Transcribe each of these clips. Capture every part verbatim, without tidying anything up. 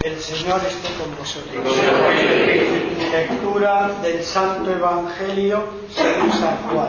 El Señor esté con vosotros. Lectura del Santo Evangelio según San Juan.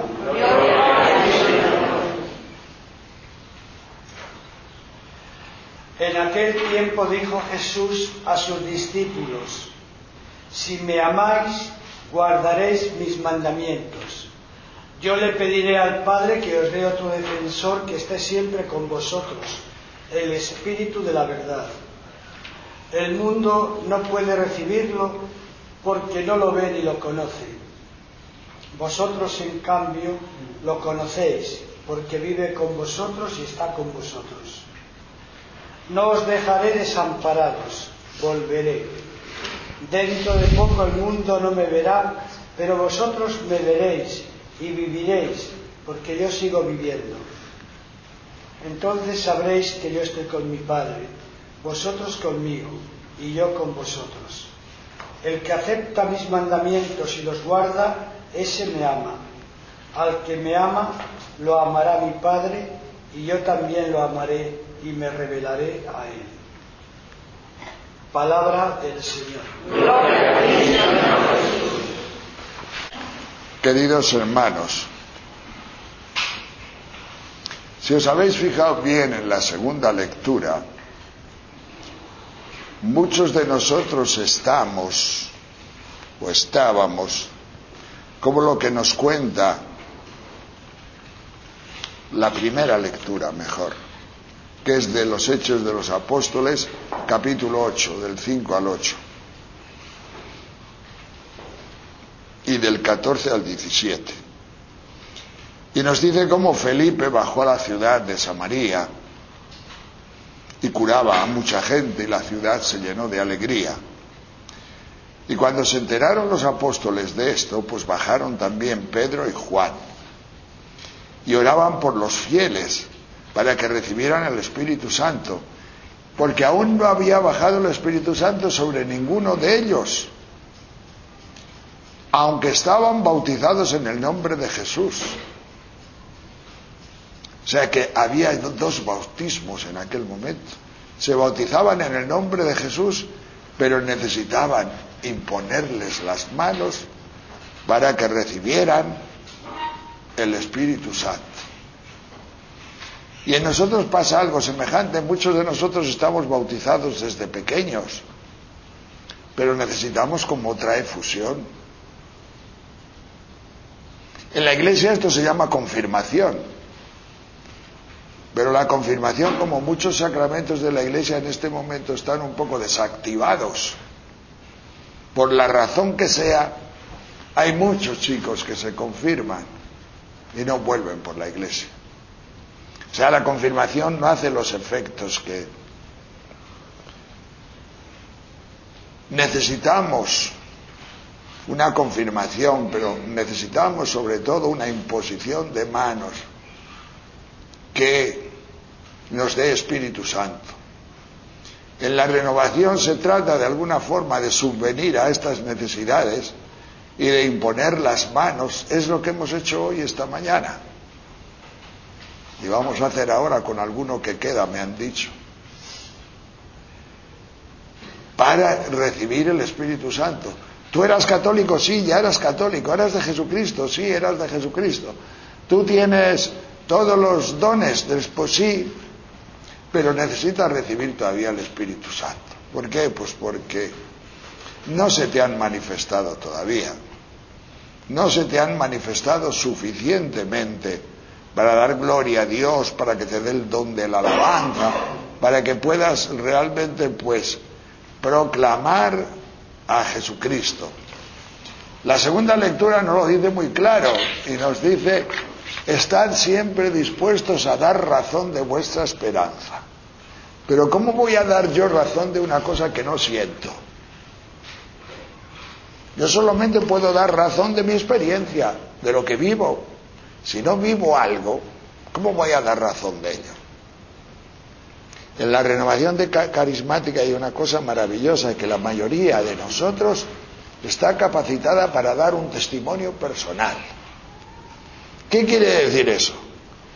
En aquel tiempo dijo Jesús a sus discípulos: si me amáis, guardaréis mis mandamientos. Yo le pediré al Padre que os dé otro defensor que esté siempre con vosotros, el Espíritu de la verdad. El mundo no puede recibirlo porque no lo ve ni lo conoce. Vosotros, en cambio, lo conocéis porque vive con vosotros y está con vosotros. No os dejaré desamparados, volveré. Dentro de poco el mundo no me verá, pero vosotros me veréis y viviréis, porque yo sigo viviendo. Entonces sabréis que yo estoy con mi Padre, vosotros conmigo y yo con vosotros. El que acepta mis mandamientos y los guarda, ese me ama. Al que me ama, lo amará mi Padre, y yo también lo amaré y me revelaré a él. Palabra del Señor. Gloria a ti, Señor Jesús. Queridos hermanos, si os habéis fijado bien en la segunda lectura, muchos de nosotros estamos o estábamos como lo que nos cuenta la primera lectura, mejor, que es de los Hechos de los Apóstoles, capítulo ocho, del cinco al ocho, y del catorce al diecisiete. Y nos dice cómo Felipe bajó a la ciudad de Samaria y curaba a mucha gente, y la ciudad se llenó de alegría. Y cuando se enteraron los apóstoles de esto, pues bajaron también Pedro y Juan, y oraban por los fieles para que recibieran el Espíritu Santo, porque aún no había bajado el Espíritu Santo sobre ninguno de ellos, aunque estaban bautizados en el nombre de Jesús. O sea que había dos bautismos en aquel momento. Se bautizaban en el nombre de Jesús, pero necesitaban imponerles las manos para que recibieran el Espíritu Santo. Y en nosotros pasa algo semejante. Muchos de nosotros estamos bautizados desde pequeños, pero necesitamos como otra efusión. En la Iglesia esto se llama confirmación. Pero la confirmación, como muchos sacramentos de la Iglesia en este momento, están un poco desactivados. Por la razón que sea, hay muchos chicos que se confirman y no vuelven por la Iglesia. O sea, la confirmación no hace los efectos que necesitamos. Una confirmación, pero necesitamos sobre todo una imposición de manos que nos dé Espíritu Santo. En la renovación se trata de alguna forma de subvenir a estas necesidades y de imponer las manos. Es lo que hemos hecho hoy, esta mañana, y vamos a hacer ahora con alguno que queda, me han dicho, para recibir el Espíritu Santo. ¿Tú eras católico? Sí, ya eras católico. ¿Eras de Jesucristo? Sí, eras de Jesucristo. ¿Tú tienes todos los dones? Pues sí, pero necesitas recibir todavía el Espíritu Santo. ¿Por qué? Pues porque no se te han manifestado todavía. No se te han manifestado suficientemente para dar gloria a Dios, para que te dé el don de la alabanza, para que puedas realmente, pues, proclamar a Jesucristo. La segunda lectura nos lo dice muy claro y nos dice: estad siempre dispuestos a dar razón de vuestra esperanza. Pero ¿cómo voy a dar yo razón de una cosa que no siento? Yo solamente puedo dar razón de mi experiencia, de lo que vivo. Si no vivo algo, ¿cómo voy a dar razón de ello? En la renovación de carismática hay una cosa maravillosa, que la mayoría de nosotros está capacitada para dar un testimonio personal. ¿Qué quiere decir eso?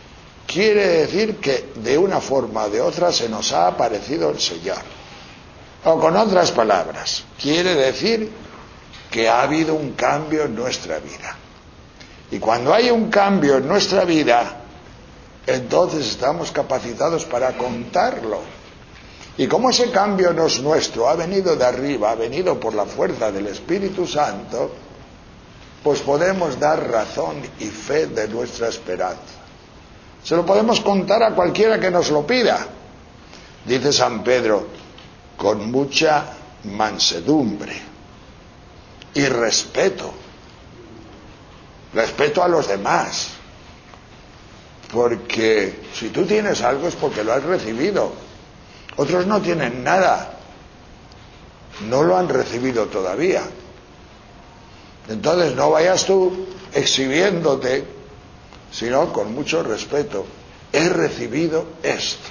Quiere decir que de una forma o de otra se nos ha aparecido el Señor. O con otras palabras, quiere decir que ha habido un cambio en nuestra vida. Y cuando hay un cambio en nuestra vida, entonces estamos capacitados para contarlo. Y como ese cambio no es nuestro, ha venido de arriba, ha venido por la fuerza del Espíritu Santo, pues podemos dar razón y fe de nuestra esperanza. Se lo podemos contar a cualquiera que nos lo pida. Dice San Pedro, con mucha mansedumbre y respeto. Respeto a los demás. Porque si tú tienes algo es porque lo has recibido. Otros no tienen nada. No lo han recibido todavía. Entonces no vayas tú exhibiéndote, sino con mucho respeto. He recibido esto.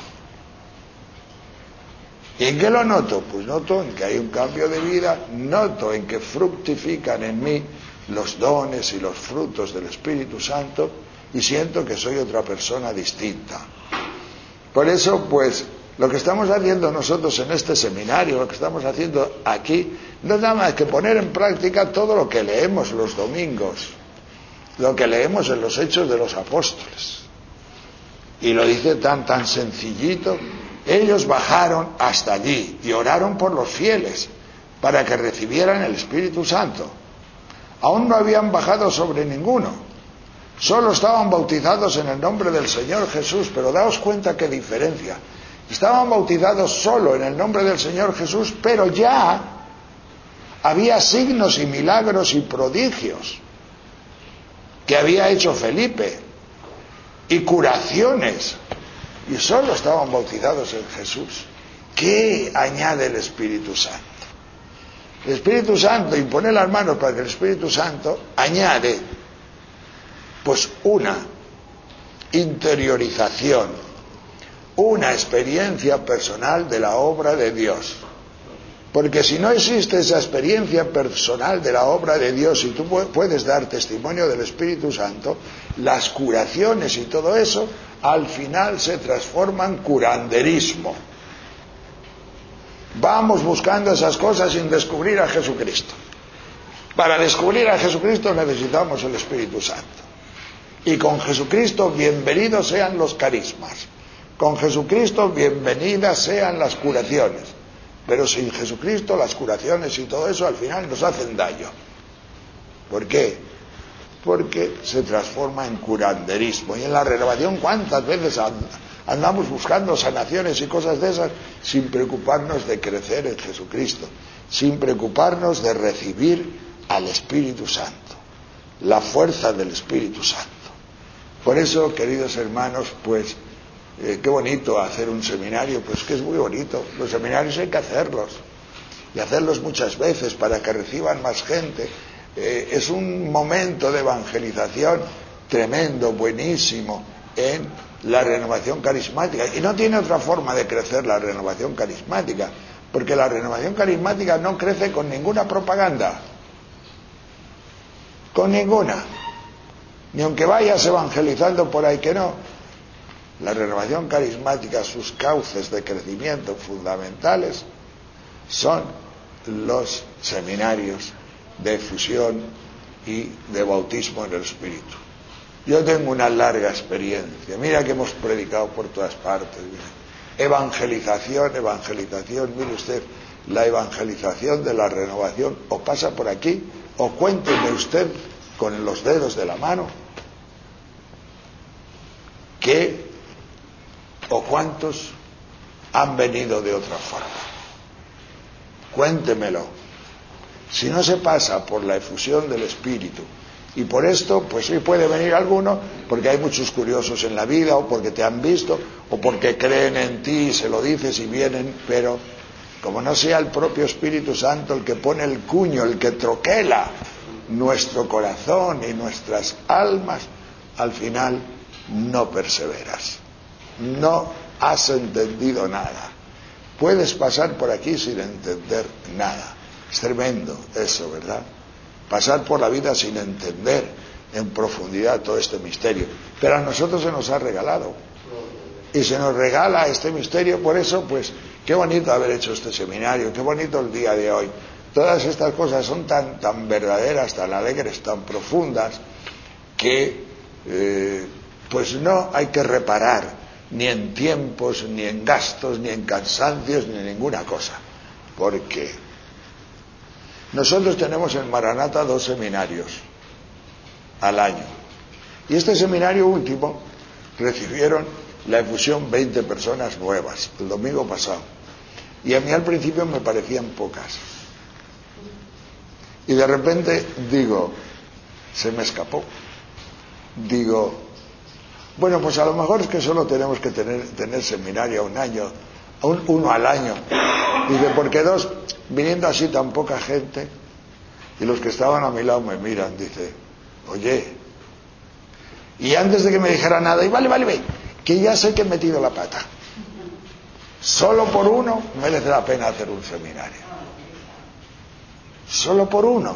¿Y en qué lo noto? Pues noto en que hay un cambio de vida, noto en que fructifican en mí los dones y los frutos del Espíritu Santo y siento que soy otra persona distinta. Por eso, pues, lo que estamos haciendo nosotros en este seminario, lo que estamos haciendo aquí, no es nada más que poner en práctica todo lo que leemos los domingos, lo que leemos en los Hechos de los Apóstoles. Y lo dice tan, tan sencillito. Ellos bajaron hasta allí y oraron por los fieles para que recibieran el Espíritu Santo. Aún no habían bajado sobre ninguno. Solo estaban bautizados en el nombre del Señor Jesús, pero daos cuenta qué diferencia. Estaban bautizados solo en el nombre del Señor Jesús, pero ya había signos y milagros y prodigios que había hecho Felipe y curaciones, y solo estaban bautizados en Jesús. ¿Qué añade el Espíritu Santo? El Espíritu Santo, impone las manos para que el Espíritu Santo añade pues una interiorización, una experiencia personal de la obra de Dios. Porque si no existe esa experiencia personal de la obra de Dios y tú puedes dar testimonio del Espíritu Santo, las curaciones y todo eso al final se transforman en curanderismo. Vamos buscando esas cosas sin descubrir a Jesucristo. Para descubrir a Jesucristo necesitamos el Espíritu Santo. Y con Jesucristo bienvenidos sean los carismas. Con Jesucristo bienvenidas sean las curaciones. Pero sin Jesucristo las curaciones y todo eso al final nos hacen daño. ¿Por qué? Porque se transforma en curanderismo. Y en la renovación, ¿cuántas veces andamos buscando sanaciones y cosas de esas sin preocuparnos de crecer en Jesucristo, sin preocuparnos de recibir al Espíritu Santo, la fuerza del Espíritu Santo? Por eso, queridos hermanos, pues Eh, qué bonito hacer un seminario, pues que es muy bonito. Los seminarios hay que hacerlos, y hacerlos muchas veces para que reciban más gente. Eh, es un momento de evangelización tremendo, buenísimo, en la renovación carismática. Y no tiene otra forma de crecer la renovación carismática, porque la renovación carismática no crece con ninguna propaganda, con ninguna, ni aunque vayas evangelizando por ahí que no. La renovación carismática, sus cauces de crecimiento fundamentales son los seminarios de fusión y de bautismo en el Espíritu. Yo tengo una larga experiencia. Mira que hemos predicado por todas partes. Mira. Evangelización, evangelización. Mire usted, la evangelización de la renovación o pasa por aquí, o cuénteme usted con los dedos de la mano que o cuántos han venido de otra forma. Cuéntemelo. Si no se pasa por la efusión del Espíritu, y por esto, pues sí puede venir alguno, porque hay muchos curiosos en la vida, o porque te han visto, o porque creen en ti y se lo dices y vienen, pero como no sea el propio Espíritu Santo el que pone el cuño, el que troquela nuestro corazón y nuestras almas, al final no perseveras. No has entendido nada. Puedes pasar por aquí sin entender nada. Es tremendo eso, ¿verdad? Pasar por la vida sin entender en profundidad todo este misterio. Pero a nosotros se nos ha regalado. Y se nos regala este misterio, por eso, pues, qué bonito haber hecho este seminario, qué bonito el día de hoy. Todas estas cosas son tan, tan verdaderas, tan alegres, tan profundas, que eh, pues no hay que reparar ni en tiempos, ni en gastos, ni en cansancios, ni en ninguna cosa. Porque nosotros tenemos en Maranata dos seminarios al año. Y este seminario último recibieron la efusión veinte personas nuevas el domingo pasado. Y a mí al principio me parecían pocas. Y de repente digo, se me escapó. Digo, bueno, pues a lo mejor es que solo tenemos que tener, tener seminario un año, un, uno al año. Dice, porque dos, viniendo así tan poca gente, y los que estaban a mi lado me miran, dice, oye, y antes de que me dijera nada, y vale, vale, vale, que ya sé que he metido la pata. Solo por uno merece la pena hacer un seminario. Solo por uno.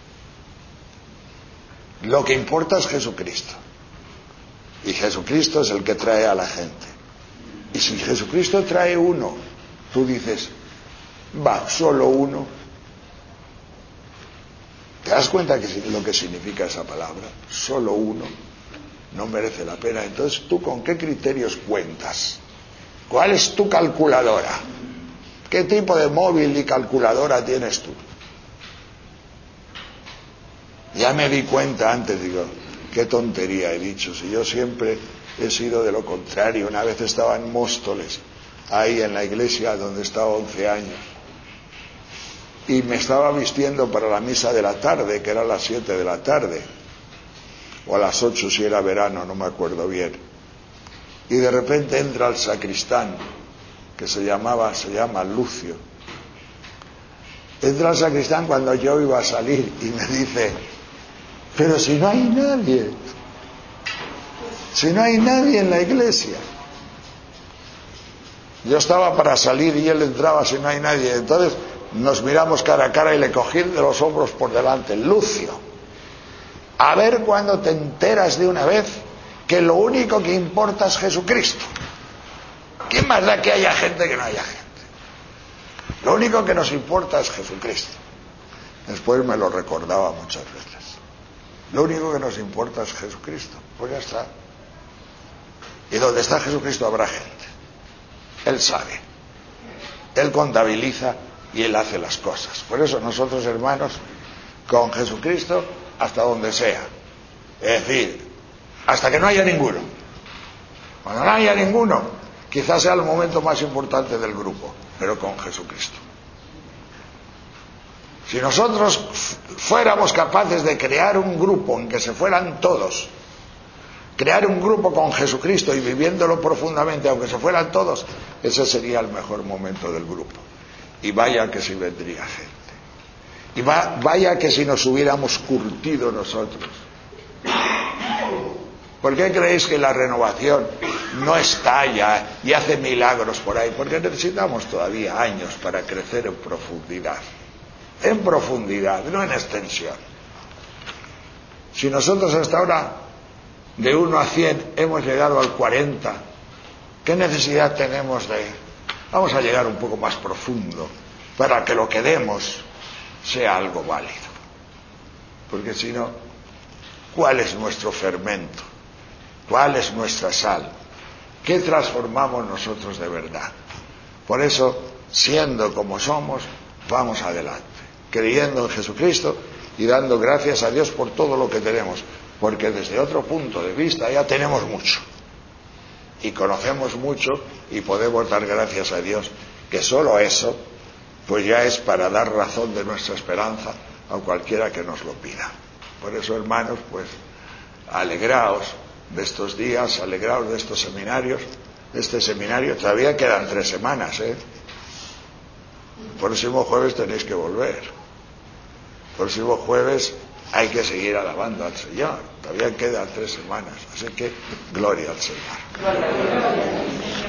Lo que importa es Jesucristo. Y Jesucristo es el que trae a la gente. Y si Jesucristo trae uno, tú dices, va, solo uno. ¿Te das cuenta que lo que significa esa palabra? Solo uno no merece la pena. Entonces, ¿tú con qué criterios cuentas? ¿Cuál es tu calculadora? ¿Qué tipo de móvil y calculadora tienes tú? Ya me di cuenta antes, digo, qué tontería he dicho, si yo siempre he sido de lo contrario. Una vez estaba en Móstoles, ahí en la iglesia donde estaba once años, y me estaba vistiendo para la misa de la tarde, que era a las siete de la tarde, o a las ocho si era verano, no me acuerdo bien, y de repente entra el sacristán, que se llamaba, se llama Lucio. Entra el sacristán cuando yo iba a salir y me dice, pero si no hay nadie, si no hay nadie en la iglesia. Yo estaba para salir y él entraba si no hay nadie. Entonces nos miramos cara a cara y le cogí de los hombros por delante. Lucio, a ver cuando te enteras de una vez que lo único que importa es Jesucristo. ¿Qué más da que haya gente que no haya gente? Lo único que nos importa es Jesucristo. Después me lo recordaba muchas veces. Lo único que nos importa es Jesucristo. Pues ya está. Y donde está Jesucristo habrá gente. Él sabe. Él contabiliza y Él hace las cosas. Por eso nosotros, hermanos, con Jesucristo hasta donde sea. Es decir, hasta que no haya ninguno. Cuando no haya ninguno, quizás sea el momento más importante del grupo, pero con Jesucristo. Si nosotros fuéramos capaces de crear un grupo en que se fueran todos, crear un grupo con Jesucristo y viviéndolo profundamente, aunque se fueran todos, ese sería el mejor momento del grupo. Y vaya que si vendría gente. Y va, vaya que si nos hubiéramos curtido nosotros. ¿Por qué creéis que la renovación no estalla y hace milagros por ahí? Porque necesitamos todavía años para crecer en profundidad. En profundidad, no en extensión. Si nosotros hasta ahora de uno a cien hemos llegado al cuarenta, ¿qué necesidad tenemos de... Vamos a llegar un poco más profundo para que lo que demos sea algo válido? Porque si no, ¿cuál es nuestro fermento? ¿Cuál es nuestra sal? ¿Qué transformamos nosotros de verdad? Por eso, siendo como somos, vamos adelante, creyendo en Jesucristo y dando gracias a Dios por todo lo que tenemos, porque desde otro punto de vista ya tenemos mucho y conocemos mucho y podemos dar gracias a Dios, que solo eso pues ya es para dar razón de nuestra esperanza a cualquiera que nos lo pida. Por eso, hermanos, pues alegraos de estos días, alegraos de estos seminarios, de este seminario. Todavía quedan tres semanas, ¿eh? El próximo jueves tenéis que volver. El próximo jueves hay que seguir alabando al Señor. Todavía quedan tres semanas. Así que, gloria al Señor.